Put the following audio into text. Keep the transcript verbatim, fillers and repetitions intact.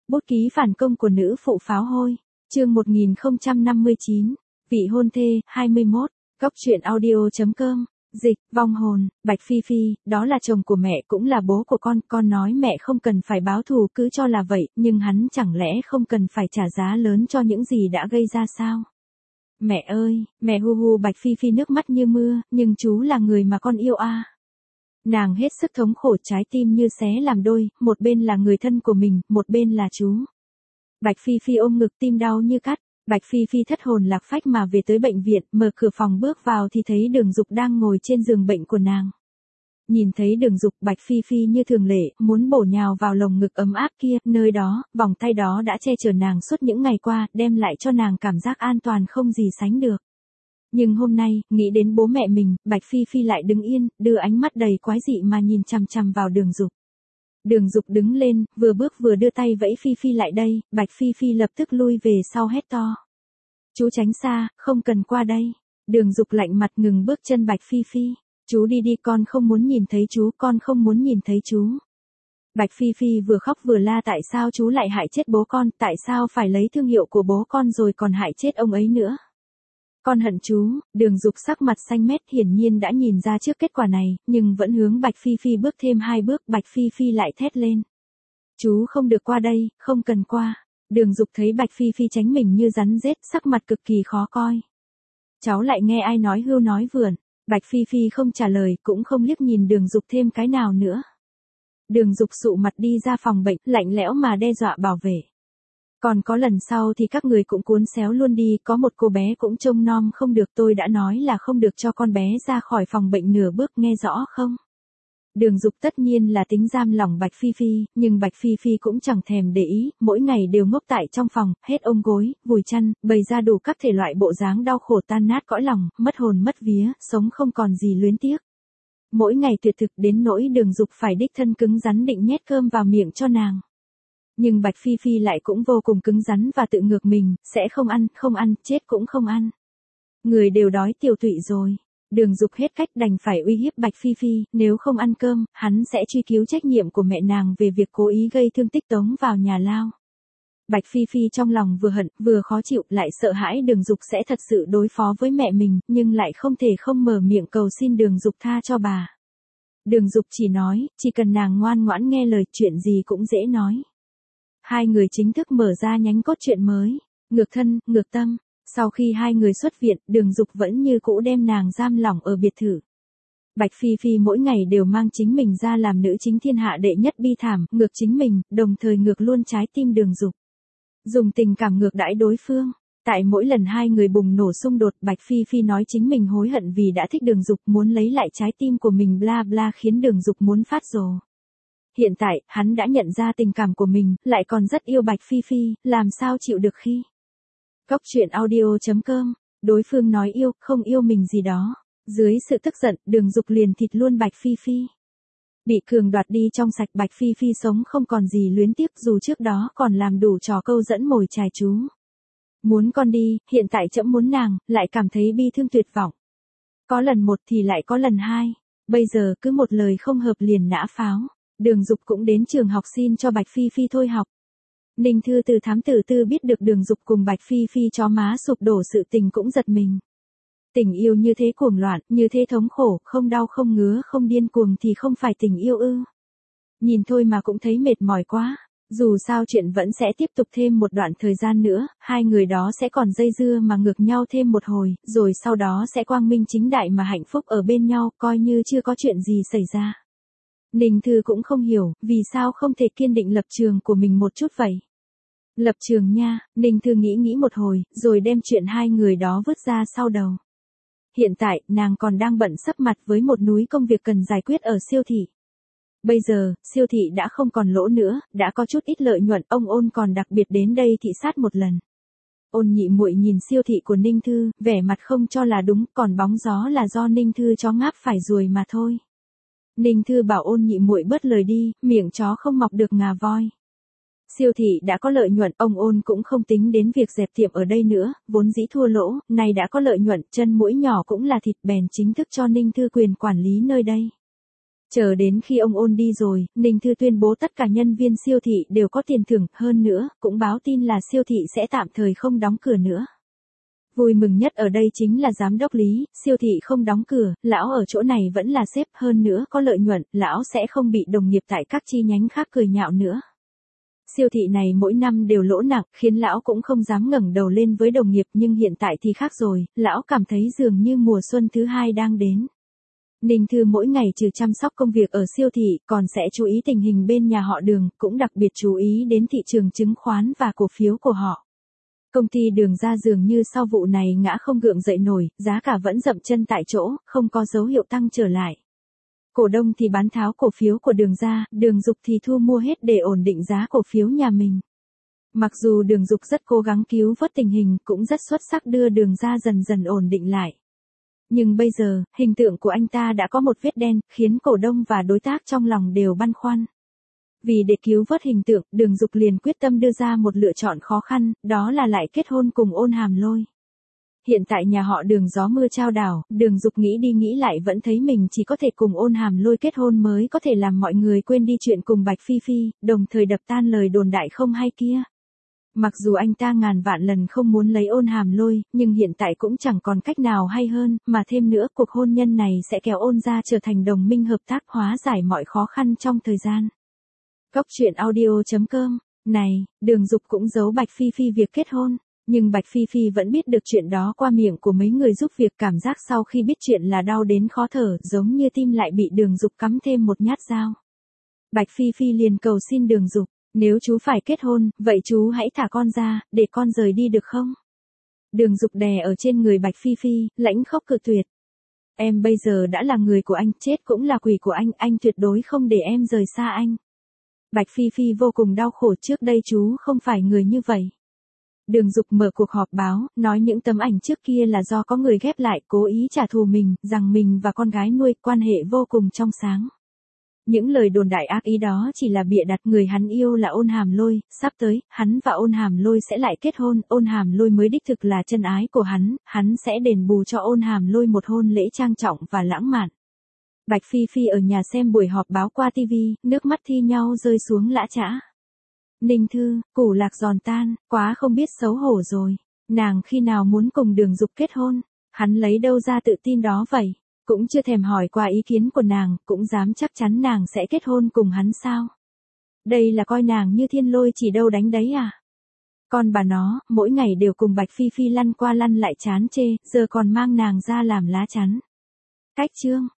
Bút ký phản công của nữ phụ pháo hôi. Chương một nghìn không trăm năm mươi chín. Vị hôn thê, hai mươi mốt. Góc truyện audio chấm com. Dịch, vong hồn, Bạch Phi Phi, đó là chồng của mẹ cũng là bố của con, con nói mẹ không cần phải báo thù cứ cho là vậy, nhưng hắn chẳng lẽ không cần phải trả giá lớn cho những gì đã gây ra sao? Mẹ ơi, mẹ hu hu Bạch Phi Phi nước mắt như mưa, nhưng chú là người mà con yêu à. Nàng hết sức thống khổ, trái tim như xé làm đôi, một bên là người thân của mình, một bên là chú. Bạch Phi Phi ôm ngực tim đau như cắt. Bạch Phi Phi thất hồn lạc phách mà về tới bệnh viện, mở cửa phòng bước vào thì thấy Đường Dục đang ngồi trên giường bệnh của nàng. Nhìn thấy Đường Dục, Bạch Phi Phi như thường lệ, muốn bổ nhào vào lồng ngực ấm áp kia, nơi đó, vòng tay đó đã che chở nàng suốt những ngày qua, đem lại cho nàng cảm giác an toàn không gì sánh được. Nhưng hôm nay, nghĩ đến bố mẹ mình, Bạch Phi Phi lại đứng yên, đưa ánh mắt đầy quái dị mà nhìn chằm chằm vào Đường Dục. Đường Dục đứng lên, vừa bước vừa đưa tay vẫy Phi Phi lại đây, Bạch Phi Phi lập tức lui về sau hét to. Chú tránh xa, không cần qua đây. Đường Dục lạnh mặt ngừng bước chân Bạch Phi Phi. Chú đi đi, con không muốn nhìn thấy chú, con không muốn nhìn thấy chú. Bạch Phi Phi vừa khóc vừa la tại sao chú lại hại chết bố con, tại sao phải lấy thương hiệu của bố con rồi còn hại chết ông ấy nữa. Con hận chú. Đường Dục sắc mặt xanh mét, hiển nhiên đã nhìn ra trước kết quả này, nhưng vẫn hướng Bạch Phi Phi bước thêm hai bước, Bạch Phi Phi lại thét lên. Chú không được qua đây, không cần qua. Đường Dục thấy Bạch Phi Phi tránh mình như rắn rết, sắc mặt cực kỳ khó coi. Cháu lại nghe ai nói hưu nói vượn. Bạch Phi Phi không trả lời, cũng không liếc nhìn Đường Dục thêm cái nào nữa. Đường Dục sụ mặt đi ra phòng bệnh, lạnh lẽo mà đe dọa bảo vệ. Còn có lần sau thì các người cũng cuốn xéo luôn đi, có một cô bé cũng trông nom không được, tôi đã nói là không được cho con bé ra khỏi phòng bệnh nửa bước, nghe rõ không? Đường Dục tất nhiên là tính giam lỏng Bạch Phi Phi, nhưng Bạch Phi Phi cũng chẳng thèm để ý, mỗi ngày đều ngốc tại trong phòng, hết ôm gối, vùi chăn, bày ra đủ các thể loại bộ dáng đau khổ tan nát cõi lòng, mất hồn mất vía, sống không còn gì luyến tiếc. Mỗi ngày tuyệt thực đến nỗi Đường Dục phải đích thân cứng rắn định nhét cơm vào miệng cho nàng. Nhưng Bạch Phi Phi lại cũng vô cùng cứng rắn và tự ngược mình, sẽ không ăn, không ăn, chết cũng không ăn. Người đều đói tiểu tụy rồi. Đường Dục hết cách đành phải uy hiếp Bạch Phi Phi, nếu không ăn cơm, hắn sẽ truy cứu trách nhiệm của mẹ nàng về việc cố ý gây thương tích tống vào nhà lao. Bạch Phi Phi trong lòng vừa hận, vừa khó chịu, lại sợ hãi Đường Dục sẽ thật sự đối phó với mẹ mình, nhưng lại không thể không mở miệng cầu xin Đường Dục tha cho bà. Đường Dục chỉ nói, chỉ cần nàng ngoan ngoãn nghe lời, chuyện gì cũng dễ nói. Hai người chính thức mở ra nhánh cốt truyện mới, ngược thân, ngược tâm. Sau khi hai người xuất viện, Đường Dục vẫn như cũ đem nàng giam lỏng ở biệt thự. Bạch Phi Phi mỗi ngày đều mang chính mình ra làm nữ chính thiên hạ đệ nhất bi thảm, ngược chính mình, đồng thời ngược luôn trái tim Đường Dục. Dùng tình cảm ngược đãi đối phương. Tại mỗi lần hai người bùng nổ xung đột, Bạch Phi Phi nói chính mình hối hận vì đã thích Đường Dục, muốn lấy lại trái tim của mình bla bla, khiến Đường Dục muốn phát rồ. Hiện tại, hắn đã nhận ra tình cảm của mình, lại còn rất yêu Bạch Phi Phi, làm sao chịu được khi. Góc truyện audio chấm com. Đối phương nói yêu, không yêu mình gì đó. Dưới sự tức giận, Đường Dục liền thịt luôn Bạch Phi Phi. Bị cường đoạt đi trong sạch, Bạch Phi Phi sống không còn gì luyến tiếc, dù trước đó còn làm đủ trò câu dẫn mồi chài chú. Muốn con đi, hiện tại trẫm muốn nàng, lại cảm thấy bi thương tuyệt vọng. Có lần một thì lại có lần hai. Bây giờ cứ một lời không hợp liền nã pháo. Đường Dục cũng đến trường học xin cho Bạch Phi Phi thôi học. Ninh Thư từ thám tử tư biết được Đường Dục cùng Bạch Phi Phi chó má sụp đổ sự tình cũng giật mình. Tình yêu như thế cuồng loạn, như thế thống khổ, không đau không ngứa không điên cuồng thì không phải tình yêu ư. Nhìn thôi mà cũng thấy mệt mỏi quá. Dù sao chuyện vẫn sẽ tiếp tục thêm một đoạn thời gian nữa, hai người đó sẽ còn dây dưa mà ngược nhau thêm một hồi, rồi sau đó sẽ quang minh chính đại mà hạnh phúc ở bên nhau, coi như chưa có chuyện gì xảy ra. Ninh Thư cũng không hiểu, vì sao không thể kiên định lập trường của mình một chút vậy. Lập trường nha, Ninh Thư nghĩ nghĩ một hồi, rồi đem chuyện hai người đó vứt ra sau đầu. Hiện tại, nàng còn đang bận sấp mặt với một núi công việc cần giải quyết ở siêu thị. Bây giờ, siêu thị đã không còn lỗ nữa, đã có chút ít lợi nhuận, ông Ôn còn đặc biệt đến đây thị sát một lần. Ôn nhị muội nhìn siêu thị của Ninh Thư, vẻ mặt không cho là đúng, còn bóng gió là do Ninh Thư chó ngáp phải ruồi mà thôi. Ninh Thư bảo Ôn nhị muội bớt lời đi, miệng chó không mọc được ngà voi. Siêu thị đã có lợi nhuận, ông Ôn cũng không tính đến việc dẹp tiệm ở đây nữa, vốn dĩ thua lỗ, nay đã có lợi nhuận, chân mũi nhỏ cũng là thịt, bèn chính thức cho Ninh Thư quyền quản lý nơi đây. Chờ đến khi ông Ôn đi rồi, Ninh Thư tuyên bố tất cả nhân viên siêu thị đều có tiền thưởng, hơn nữa, cũng báo tin là siêu thị sẽ tạm thời không đóng cửa nữa. Vui mừng nhất ở đây chính là giám đốc Lý, siêu thị không đóng cửa, lão ở chỗ này vẫn là sếp, hơn nữa có lợi nhuận, lão sẽ không bị đồng nghiệp tại các chi nhánh khác cười nhạo nữa. Siêu thị này mỗi năm đều lỗ nặng, khiến lão cũng không dám ngẩng đầu lên với đồng nghiệp, nhưng hiện tại thì khác rồi, lão cảm thấy dường như mùa xuân thứ hai đang đến. Ninh Thư mỗi ngày trừ chăm sóc công việc ở siêu thị, còn sẽ chú ý tình hình bên nhà họ Đường, cũng đặc biệt chú ý đến thị trường chứng khoán và cổ phiếu của họ. Công ty Đường ra dường như sau vụ này ngã không gượng dậy nổi, giá cả vẫn dậm chân tại chỗ, không có dấu hiệu tăng trở lại. Cổ đông thì bán tháo cổ phiếu của Đường ra, Đường Dục thì thu mua hết để ổn định giá cổ phiếu nhà mình. Mặc dù Đường Dục rất cố gắng cứu vớt tình hình, cũng rất xuất sắc đưa Đường ra dần dần ổn định lại. Nhưng bây giờ, hình tượng của anh ta đã có một vết đen, khiến cổ đông và đối tác trong lòng đều băn khoăn. Vì để cứu vớt hình tượng, Đường Dục liền quyết tâm đưa ra một lựa chọn khó khăn, đó là lại kết hôn cùng Ôn Hàm Lôi. Hiện tại nhà họ Đường gió mưa chao đảo, Đường Dục nghĩ đi nghĩ lại vẫn thấy mình chỉ có thể cùng Ôn Hàm Lôi kết hôn mới có thể làm mọi người quên đi chuyện cùng Bạch Phi Phi, đồng thời đập tan lời đồn đại không hay kia. Mặc dù anh ta ngàn vạn lần không muốn lấy Ôn Hàm Lôi, nhưng hiện tại cũng chẳng còn cách nào hay hơn, mà thêm nữa cuộc hôn nhân này sẽ kéo Ôn gia trở thành đồng minh hợp tác, hóa giải mọi khó khăn trong thời gian. Góc truyện audio chấm com. Này, Đường Dục cũng giấu Bạch Phi Phi việc kết hôn, nhưng Bạch Phi Phi vẫn biết được chuyện đó qua miệng của mấy người giúp việc, cảm giác sau khi biết chuyện là đau đến khó thở, giống như tim lại bị Đường Dục cắm thêm một nhát dao. Bạch Phi Phi liền cầu xin Đường Dục, nếu chú phải kết hôn, vậy chú hãy thả con ra, để con rời đi được không? Đường Dục đè ở trên người Bạch Phi Phi, lãnh khốc cự tuyệt. Em bây giờ đã là người của anh, chết cũng là quỷ của anh, anh tuyệt đối không để em rời xa anh. Bạch Phi Phi vô cùng đau khổ, trước đây chú không phải người như vậy. Đường Dục mở cuộc họp báo, nói những tấm ảnh trước kia là do có người ghép lại, cố ý trả thù mình, rằng mình và con gái nuôi quan hệ vô cùng trong sáng. Những lời đồn đại ác ý đó chỉ là bịa đặt, người hắn yêu là Ôn Hàm Lôi, sắp tới, hắn và Ôn Hàm Lôi sẽ lại kết hôn, Ôn Hàm Lôi mới đích thực là chân ái của hắn, hắn sẽ đền bù cho Ôn Hàm Lôi một hôn lễ trang trọng và lãng mạn. Bạch Phi Phi ở nhà xem buổi họp báo qua tivi, nước mắt thi nhau rơi xuống lã chã. Ninh Thư, củ lạc giòn tan, quá không biết xấu hổ rồi. Nàng khi nào muốn cùng Đường Dục kết hôn, hắn lấy đâu ra tự tin đó vậy? Cũng chưa thèm hỏi qua ý kiến của nàng, cũng dám chắc chắn nàng sẽ kết hôn cùng hắn sao? Đây là coi nàng như thiên lôi chỉ đâu đánh đấy à? Con bà nó, mỗi ngày đều cùng Bạch Phi Phi lăn qua lăn lại chán chê, giờ còn mang nàng ra làm lá chắn. Cách chương.